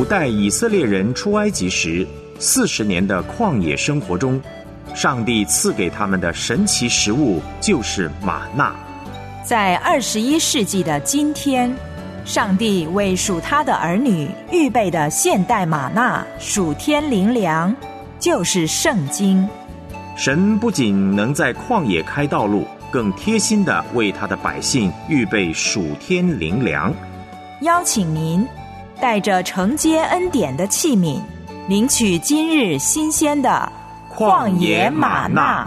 古代以色列人出埃及时40年的旷野生活中，上帝赐给他们的神奇食物就是玛纳。 在21世纪的今天，上帝为属他的儿女预备的现代玛纳属天灵粮，就是圣经。 神不仅能在旷野开道路，更贴心地为他的百姓预备属天灵粮。 邀请您带着承接恩典的器皿，领取今日新鲜的旷野玛纳。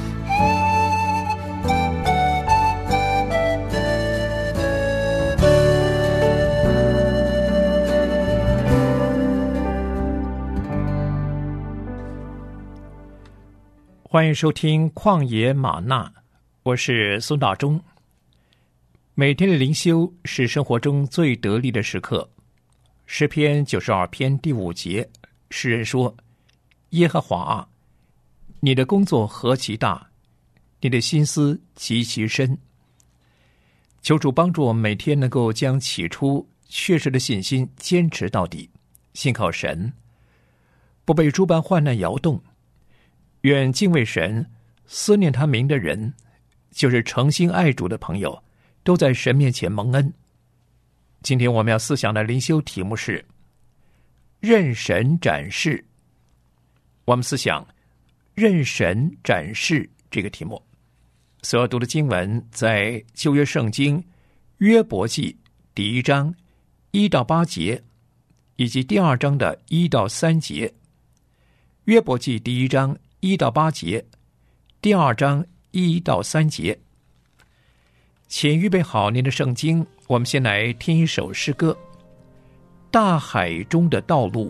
欢迎收听旷野玛纳，我是孙大中。每天的灵修是生活中最得力的时刻。诗篇92篇第5节，诗人说：耶和华啊，你的工作何其大，你的心思极其深。求主帮助我们每天能够将起初确实的信心坚持到底，信靠神，不被诸般患难摇动。愿敬畏神、思念他名的人，就是诚心爱主的朋友，都在神面前蒙恩。今天我们要思想的灵修题目是任神展示。我们思想任神展示这个题目。所要读的经文在旧约圣经约伯记第1章1到8节，以及第2章的1到3节。约伯记第1章1到8节，第2章1到3节。请预备好您的圣经，我们先来听一首诗歌《大海中的道路》。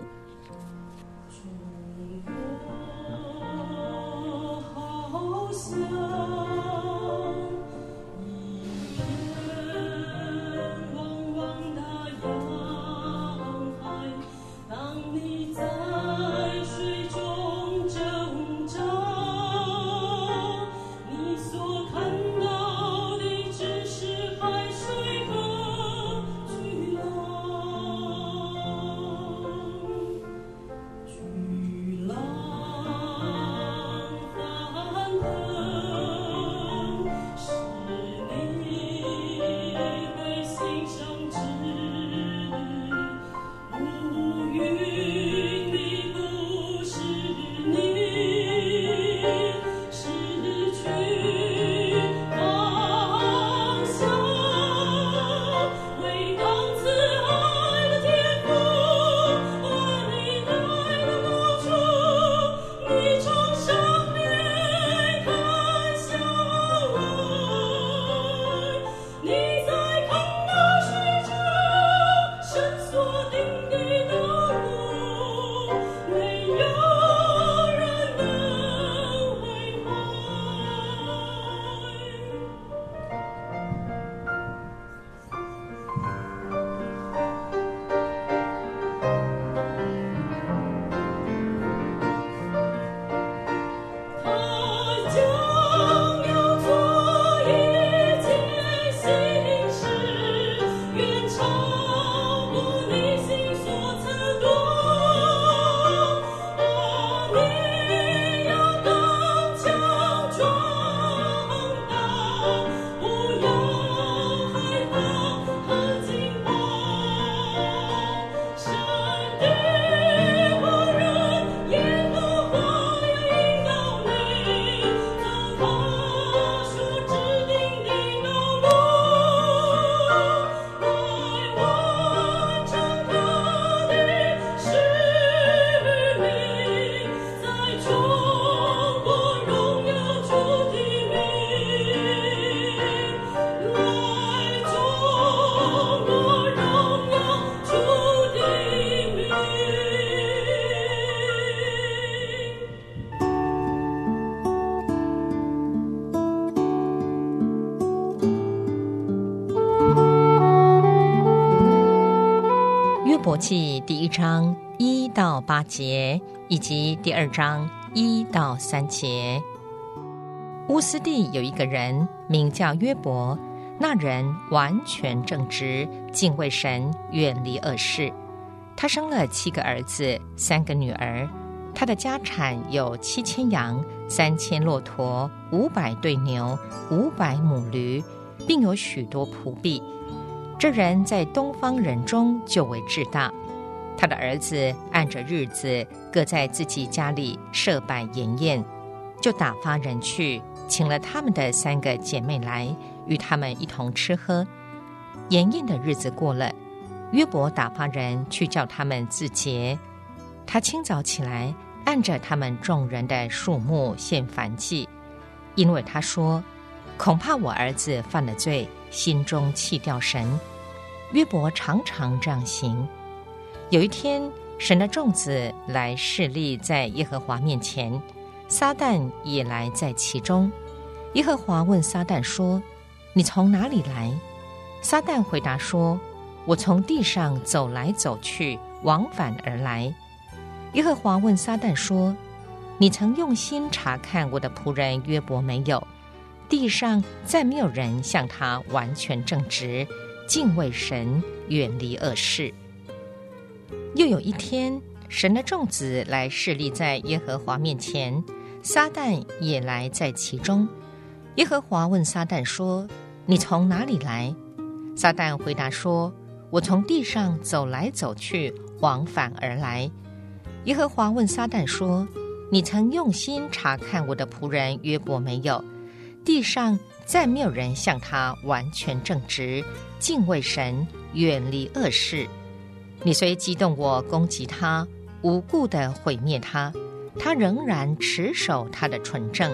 伯记第1章1到8节，以及第2章1到3节。乌斯地有一个人名叫约伯，那人完全正直，敬畏神，远离恶事。 他生了7个儿子，3个女儿。他的家产有7000羊、3000骆驼、500对牛、500母驴，并有许多仆婢。这人在东方人中就为至大。他的儿子按着日子各在自己家里设摆筵宴，就打发人去请了他们的3个姐妹来，与他们一同吃喝。筵宴的日子过了，约伯打发人去叫他们自洁。他清早起来，按着他们众人的数目献燔祭，因为他说：恐怕我儿子犯了罪，心中弃掉神。约伯常常这样行。有一天，神的众子来侍立在耶和华面前，撒旦也来在其中。耶和华问撒旦说：你从哪里来？撒旦回答说：我从地上走来走去，往返而来。耶和华问撒旦说：你曾用心查看我的仆人约伯没有？地上再没有人像他完全正直，敬畏神，远离恶事。又有一天，神的众子来侍立在耶和华面前，撒旦也来在其中。耶和华问撒旦说：你从哪里来？撒旦回答说：我从地上走来走去，往返而来。耶和华问撒旦说：你曾用心查看我的仆人约伯没有？地上再没有人像他完全正直，敬畏神，远离恶事。你虽激动我攻击他，无故的毁灭他，他仍然持守他的纯正。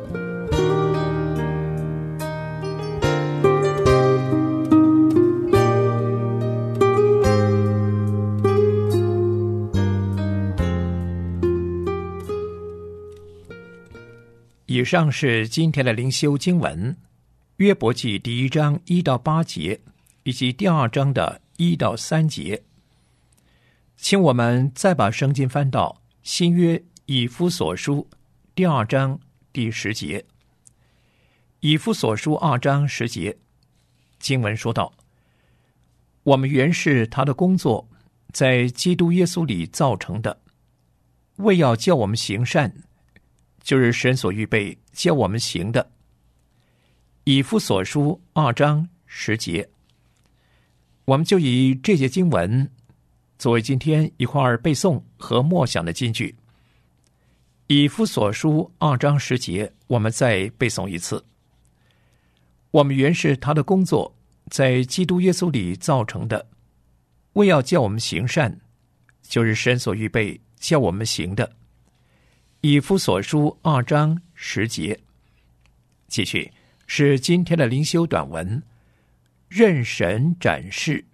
以上是今天的灵修经文，约伯记第1章1到8节，以及第2章的1到3节。请我们再把圣经翻到新约以弗所书第2章第10节。以弗所书2章10节，经文说道：我们原是他的工作，在基督耶稣里造成的，为要叫我们行善，就是神所预备叫我们行的。以弗所书2章10节，我们就以这些经文作为今天一块儿背诵和默想的金句。以弗所书2章10节，我们再背诵一次。我们原是他的工作，在基督耶稣里造成的，为要叫我们行善，就是神所预备叫我们行的。以弗所书2章10节。继续是今天的灵修短文，任神展示。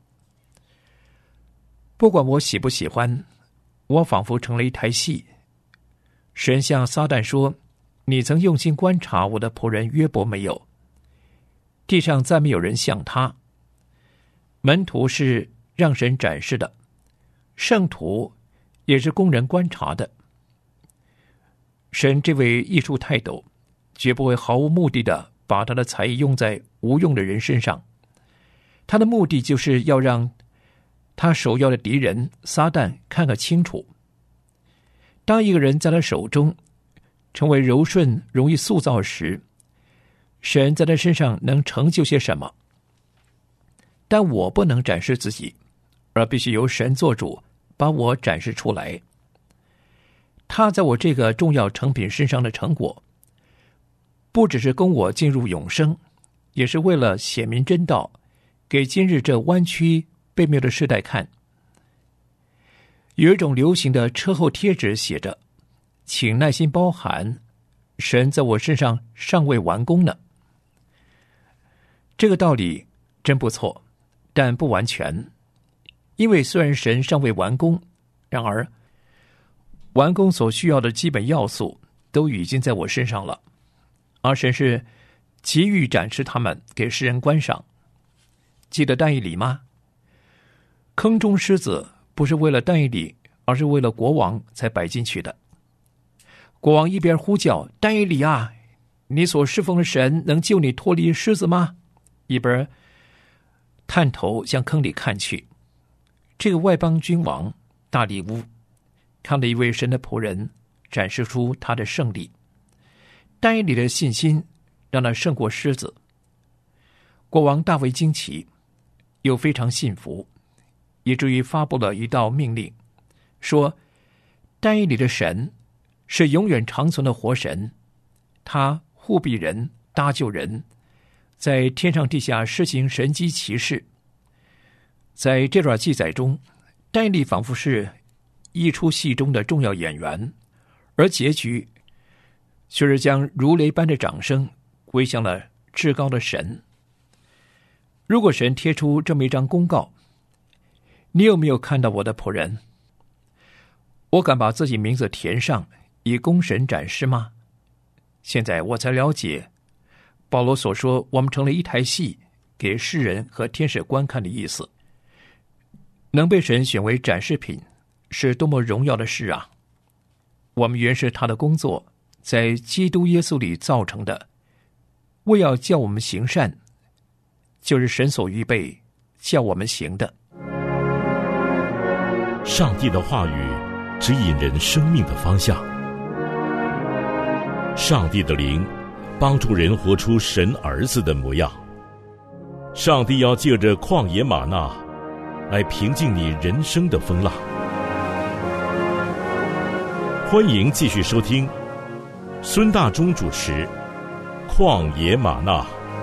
不管我喜不喜欢，我仿佛成了一台戏。神向撒旦说：你曾用心观察我的仆人约伯没有？地上再没有人像他。门徒是让神展示的，圣徒也是供人观察的。神这位艺术泰斗，绝不会毫无目的的把他的才艺用在无用的人身上。他的目的就是要让他首要的敌人撒旦看个清楚。当一个人在他手中成为柔顺容易塑造时，神在他身上能成就些什么？但我不能展示自己，而必须由神做主，把我展示出来。他在我这个重要成品身上的成果，不只是供我进入永生，也是为了显明真道，给今日这弯曲悖谬的世代看。有一种流行的车后贴纸写着：请耐心包涵，神在我身上尚未完工呢。这个道理真不错，但不完全。因为虽然神尚未完工，然而完工所需要的基本要素都已经在我身上了，而神是急于展示他们给世人观赏。记得但以理吗？坑中狮子不是为了但以理，而是为了国王才摆进去的。国王一边呼叫：但以理啊，你所侍奉的神能救你脱离狮子吗？一边探头向坑里看去。这个外邦君王大利乌，看了一位神的仆人展示出他的胜利。但以理的信心让他胜过狮子。国王大为惊奇，又非常信服，以至于发布了一道命令，说但以理的神是永远长存的活神，他护庇人，搭救人，在天上地下施行神迹奇事。在这段记载中，但以理仿佛是一出戏中的重要演员，而结局却是将如雷般的掌声归向了至高的神。如果神贴出这么一张公告，你有没有看到我的仆人？我敢把自己名字填上，以供神展示吗？现在我才了解保罗所说我们成了一台戏，给世人和天使观看的意思。能被神选为展示品，是多么荣耀的事啊！我们原是他的工作，在基督耶稣里造成的，为要叫我们行善，就是神所预备叫我们行的。 上帝的话语指引人生命的方向，上帝的灵帮助人活出神儿子的模样。上帝要借着旷野吗哪来平静你人生的风浪。欢迎继续收听孙大中主持《旷野吗哪》。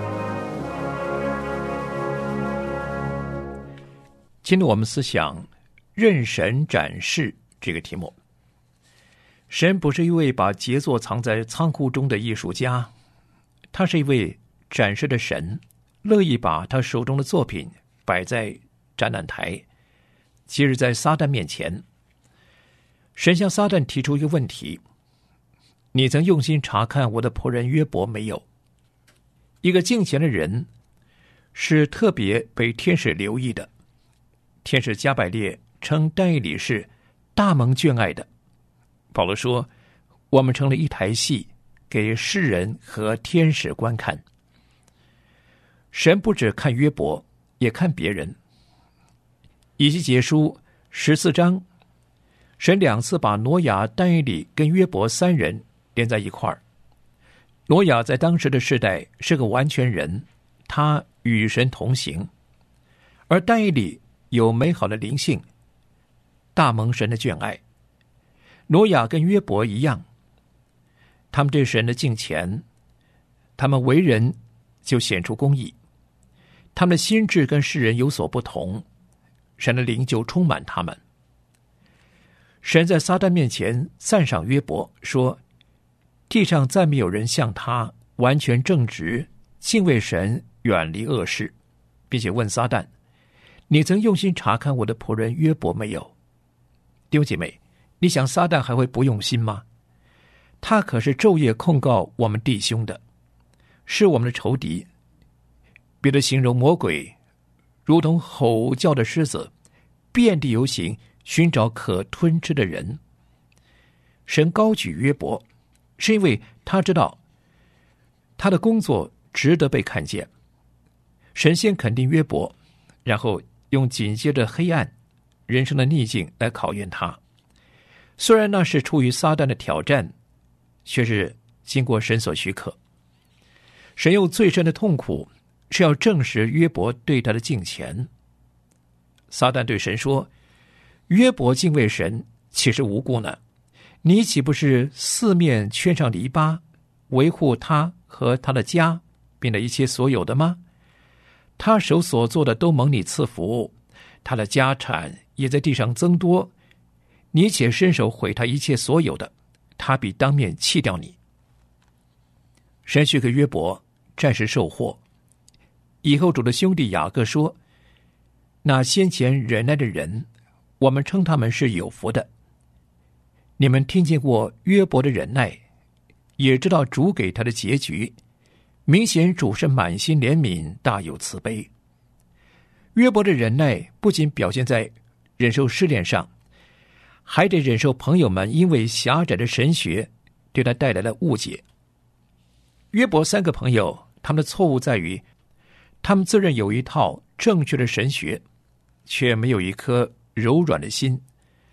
今天我们思想任神展示这个题目。神不是一位把杰作藏在仓库中的艺术家，他是一位展示的神，乐意把他手中的作品摆在展览台，即是在撒旦面前。神向撒旦提出一个问题：你曾用心查看我的仆人约伯没有？一个敬虔的人是特别被天使留意的。天使加百列称但以理是大蒙眷爱的。保罗说，我们成了一台戏，给世人和天使观看。神不只看约伯，也看别人。以西结书14章，神2次把挪亚、但以理跟约伯3人连在一块儿。挪亚在当时的世代是个完全人，他与神同行，而但以理有美好的灵性，大蒙神的眷爱。挪亚跟约伯一样，他们对神的敬虔，他们为人就显出公义，他们的心智跟世人有所不同，神的灵就充满他们。神在撒旦面前赞赏约伯，说地上再没有人像他完全正直，敬畏神，远离恶事，并且问撒旦，你曾用心查看我的仆人约伯没有？弟兄姐妹，你想撒旦还会不用心吗？他可是昼夜控告我们弟兄的，是我们的仇敌。别的形容魔鬼如同吼叫的狮子，遍地游行，寻找可吞吃的人。神高举约伯，是因为他知道他的工作值得被看见。神先肯定约伯，然后用紧接着黑暗人生的逆境来考验他。虽然那是出于撒旦的挑战，却是经过神所许可。神用最深的痛苦是要证实约伯对他的敬虔。撒旦对神说，约伯敬畏神，岂是无辜呢？你岂不是四面圈上篱笆，维护他和他的家，并的一切所有的吗？他手所做的都蒙你赐福，他的家产也在地上增多，你且伸手毁他一切所有的，他必当面弃掉你。神许给约伯暂时受祸。以后主的兄弟雅各说，那先前忍耐的人，我们称他们是有福的。你们听见过约伯的忍耐，也知道主给他的结局，明显主是满心怜悯，大有慈悲。约伯的忍耐不仅表现在忍受试炼上，还得忍受朋友们因为狭窄的神学对他带来了误解。约伯3个朋友，他们的错误在于，他们自认有一套正确的神学，却没有一颗柔软的心，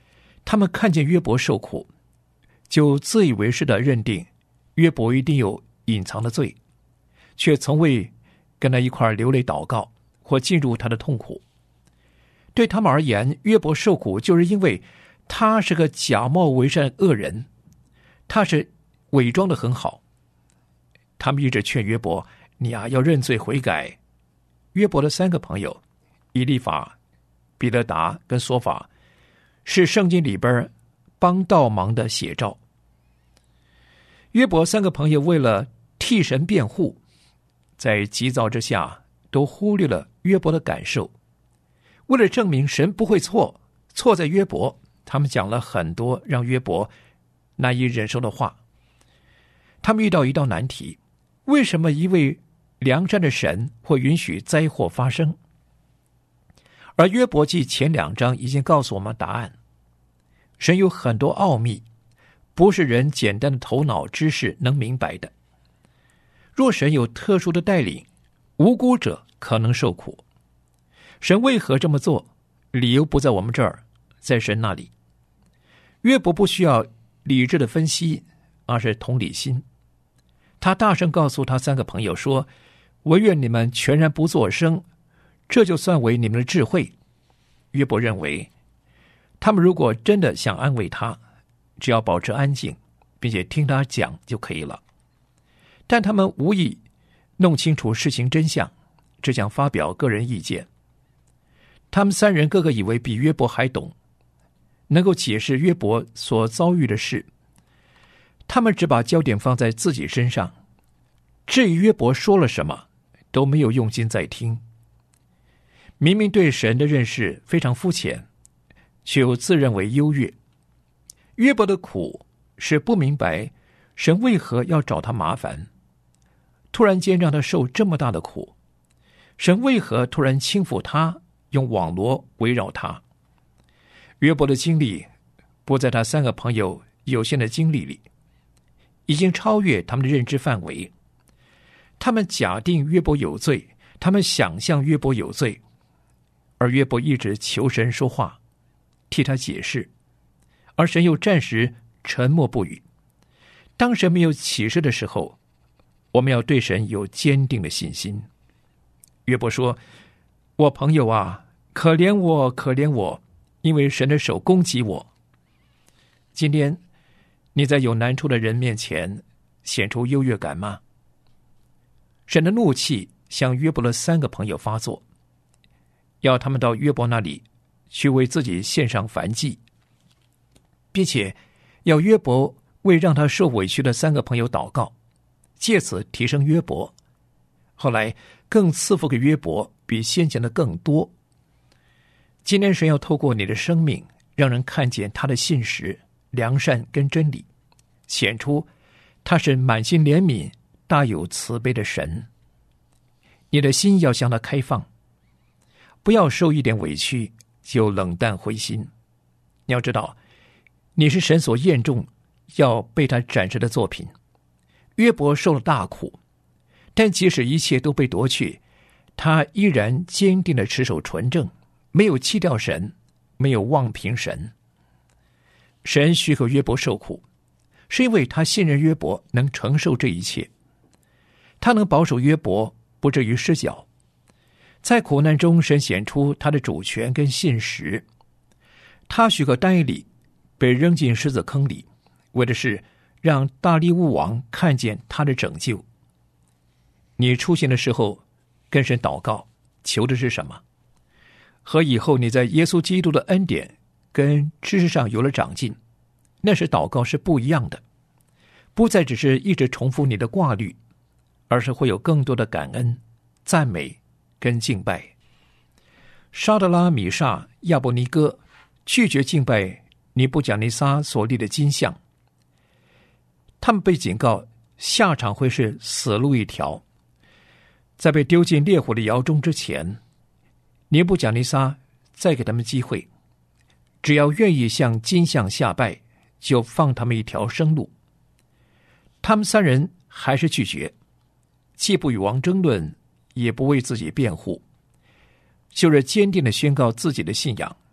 他们看见约伯受苦，就自以为是地认定约伯一定有隐藏的罪，却从未跟他一块流泪祷告或进入他的痛苦。对他们而言，约伯受苦就是因为他是个假冒为善的恶人，他是伪装得很好。他们一直劝约伯，你要认罪悔改。约伯的3个朋友以利法、比勒达跟索法，是圣经里边帮倒忙的写照。约伯3个朋友为了替神辩护，在急躁之下都忽略了约伯的感受。为了证明神不会错，错在约伯，他们讲了很多让约伯难以忍受的话。他们遇到一道难题，为什么一位良善的神会允许灾祸发生？而约伯记前2章已经告诉我们答案。神有很多奥秘，不是人简单的头脑知识能明白的。若神有特殊的带领，无辜者可能受苦。神为何这么做？理由不在我们这儿，在神那里。约伯不需要理智的分析，而是同理心。他大声告诉他3个朋友说，唯愿你们全然不作声，这就算为你们的智慧。约伯认为，他们如果真的想安慰他，只要保持安静，并且听他讲就可以了。但他们无意弄清楚事情真相，只想发表个人意见。他们3人个个以为比约伯还懂，能够解释约伯所遭遇的事。他们只把焦点放在自己身上，至于约伯说了什么，都没有用心在听。明明对神的认识非常肤浅，却又自认为优越。约伯的苦是不明白神为何要找他麻烦，突然间让他受这么大的苦。神为何突然轻抚他，用网罗围绕他？约伯的经历不在他3个朋友有限的经历里，已经超越他们的认知范围。他们假定约伯有罪，他们想象约伯有罪，而约伯一直求神说话，替他解释，而神又暂时沉默不语。当神没有启示的时候，我们要对神有坚定的信心。约伯说，我朋友啊，可怜我，可怜我，因为神的手攻击我。今天你在有难处的人面前显出优越感吗？神的怒气向约伯的3个朋友发作，要他们到约伯那里去为自己献上燔祭，并且要约伯为让他受委屈的3个朋友祷告，借此提升约伯。后来更赐福给约伯比先前的更多。今天神要透过你的生命，让人看见他的信实、良善跟真理，显出他是满心怜悯、大有慈悲的神。你的心要向他开放，不要受一点委屈就冷淡灰心。你要知道，你是神所验中要被他展示的作品。约伯受了大苦，但即使一切都被夺去，他依然坚定地持守纯正，没有弃掉神，没有妄评神。神许可约伯受苦，是因为他信任约伯能承受这一切，他能保守约伯不至于失脚。在苦难中，神显出他的主权跟信实。他许可但以理被扔进狮子坑里，为的是让大利乌王看见他的拯救。你出现的时候跟神祷告，求的是什么？和以后你在耶稣基督的恩典跟知识上有了长进，那时祷告是不一样的，不再只是一直重复你的挂虑，而是会有更多的感恩、赞美跟敬拜。沙德拉、米煞、亚伯尼哥拒绝敬拜尼布甲尼撒所立的金像，他们被警告下场会是死路一条。在被丢进烈火的窑中之前，尼布甲尼撒再给他们机会，只要愿意向金像下拜，就放他们一条生路。他们3人还是拒绝，既不与王争论，也不为自己辩护，就是坚定地宣告自己的信仰，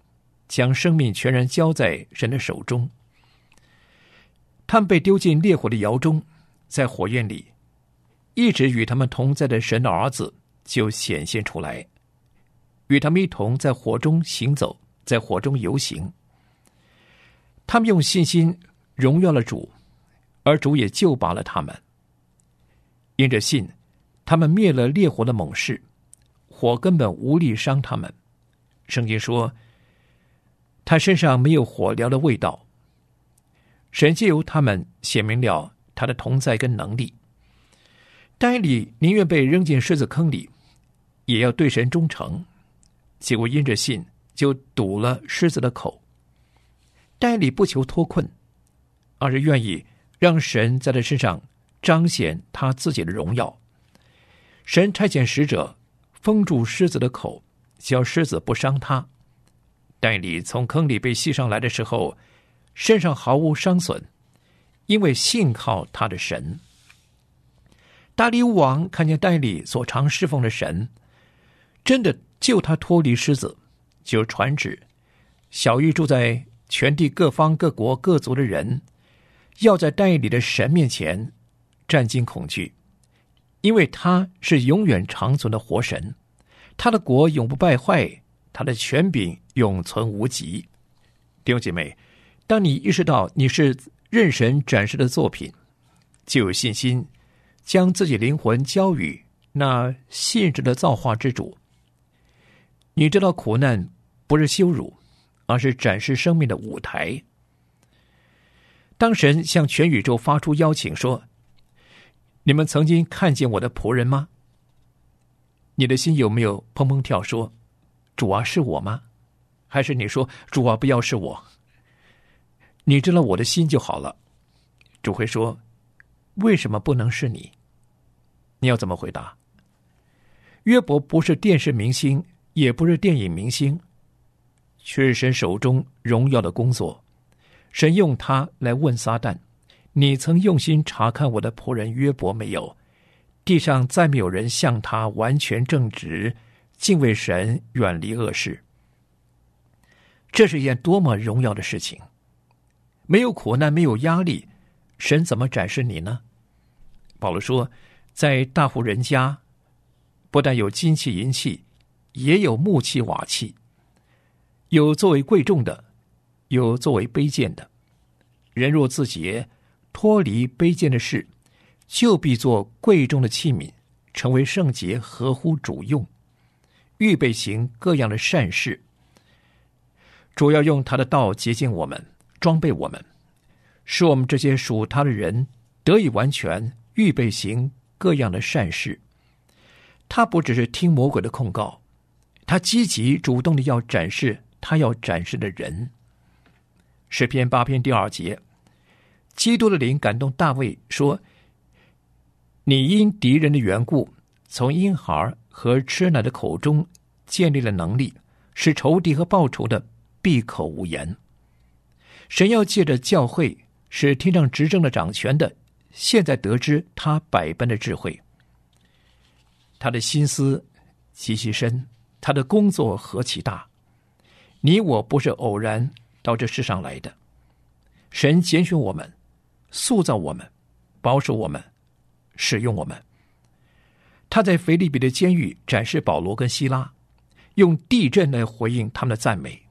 将生命全然交在神的手中。他们被丢进烈火的窑中，在火焰里，一直与他们同在的神的儿子就显现出来，与他们一同在火中行走，在火中游行。他们用信心荣耀了主，而主也救拔了他们。因着信，他们灭了烈火的猛士，火根本无力伤他们。圣经说，他身上没有火燎的味道。神藉由他们显明了他的同在跟能力。但以理宁愿被扔进狮子坑里，也要对神忠诚，结果因着信就堵了狮子的口。但以理不求脱困，而是愿意让神在他身上彰显他自己的荣耀。神差遣使者封住狮子的口，叫狮子不伤他。但以理从坑里被吸上来的时候，身上毫无伤损，因为信靠他的神。大利乌王看见但以理所常侍奉的神真的救他脱离狮子，就传旨晓谕住在全地各方各国各族的人，要在但以理的神面前战惊恐惧，因为他是永远长存的活神，他的国永不败坏，他的权柄永存无极。弟兄姐妹，当你意识到你是任神展示的作品，就有信心将自己灵魂交予那信实的造化之主。你知道苦难不是羞辱，而是展示生命的舞台。当神向全宇宙发出邀请说，你们曾经看见我的仆人吗？你的心有没有砰砰跳说，主啊，是我吗？还是你说，主啊，不要是我？你知道我的心就好了。主会说，为什么不能是你？你要怎么回答？约伯不是电视明星，也不是电影明星，却是神手中荣耀的工作。神用他来问撒旦，你曾用心查看我的仆人约伯没有？地上再没有人像他完全正直，敬畏神，远离恶事。这是一件多么荣耀的事情！没有苦难，没有压力，神怎么展示你呢？保罗说，在大户人家，不但有金器银器，也有木器瓦器，有作为贵重的，有作为卑贱的。人若自洁，脱离卑贱的事，就必做贵重的器皿，成为圣洁，合乎主用，预备行各样的善事。主要用他的道洁净我们，装备我们，使我们这些属他的人得以完全，预备行各样的善事。他不只是听魔鬼的控告，他积极主动的要展示他要展示的人。诗篇8篇第2节，基督的灵感动大卫说，你因敌人的缘故，从婴孩和吃奶的口中建立了能力，使仇敌和报仇的闭口无言。神要借着教会，使天上执政的掌权的现在得知他百般的智慧。他的心思极其深，他的工作何其大。你我不是偶然到这世上来的，神拣选我们，塑造我们，保守我们，使用我们。他在腓立比的监狱展示保罗跟希拉，用地震来回应他们的赞美。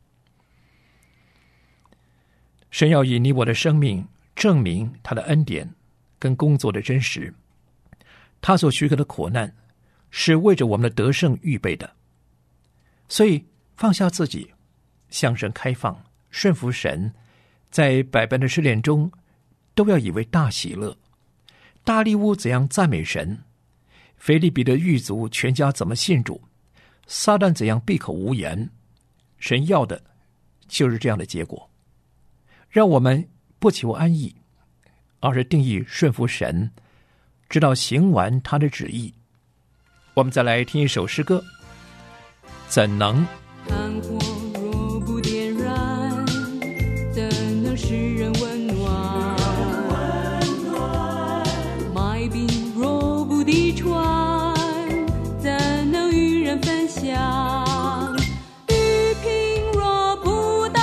神要以你我的生命证明他的恩典跟工作的真实。他所许可的苦难是为着我们的得胜预备的。所以放下自己，向神开放，顺服神，在百般的试炼中都要以为大喜乐。大利乌怎样赞美神，腓立比的狱卒全家怎么信主，撒旦怎样闭口无言，神要的就是这样的结果。让我们不求安逸，而是定义顺服神，直到行完他的旨意。我们再来听一首诗歌，怎能炭火若不点燃，怎能使人温暖？麦饼若不滴传，怎能与人分享？玉瓶若不打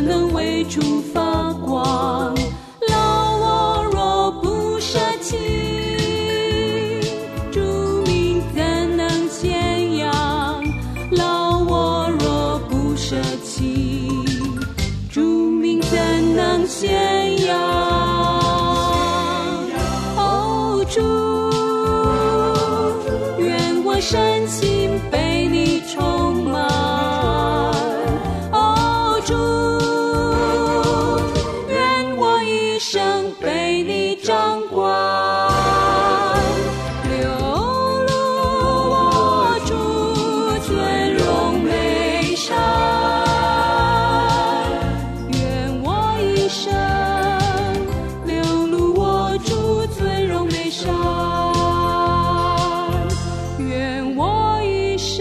能为主发光。老我若不舍弃，主名怎能显扬？老我若不舍弃，主名怎能显扬？哦，主，愿我身心被你充满。哦，主，愿我一生被你掌管。流露我主尊荣美善，愿我一生流露我主尊荣美善，愿我一生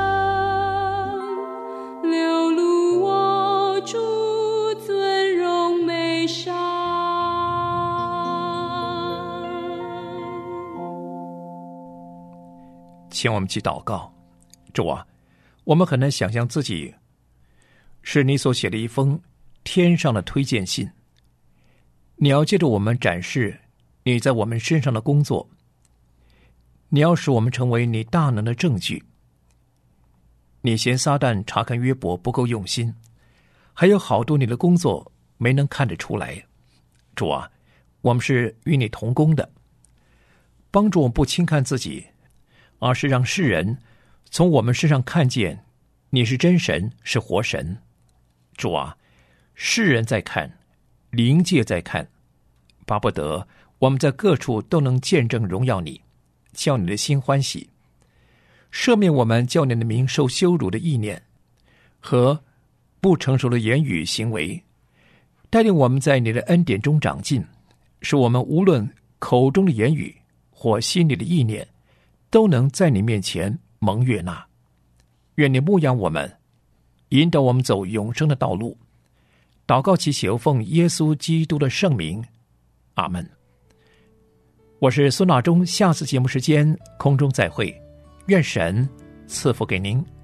流露我主尊荣美善。 请我们去祷告。主啊，我们很难想象自己是你所写的一封天上的推荐信。你要借着我们展示你在我们身上的工作，你要使我们成为你大能的证据。你嫌撒旦查看约伯不够用心，还有好多你的工作没能看得出来。主啊，我们是与你同工的，帮助我们不轻看自己，而是让世人从我们身上看见你是真神，是活神。主啊，世人在看，灵界在看，巴不得我们在各处都能见证荣耀你，叫你的心欢喜，赦免我们叫你的名受羞辱的意念和不成熟的言语行为，带领我们在你的恩典中长进，使我们无论口中的言语或心里的意念都能在你面前蒙悦纳。愿你牧养我们，引导我们走永生的道路。祷告祈求奉耶稣基督的圣名，阿们。我是孙大中，下次节目时间空中再会，愿神赐福给您。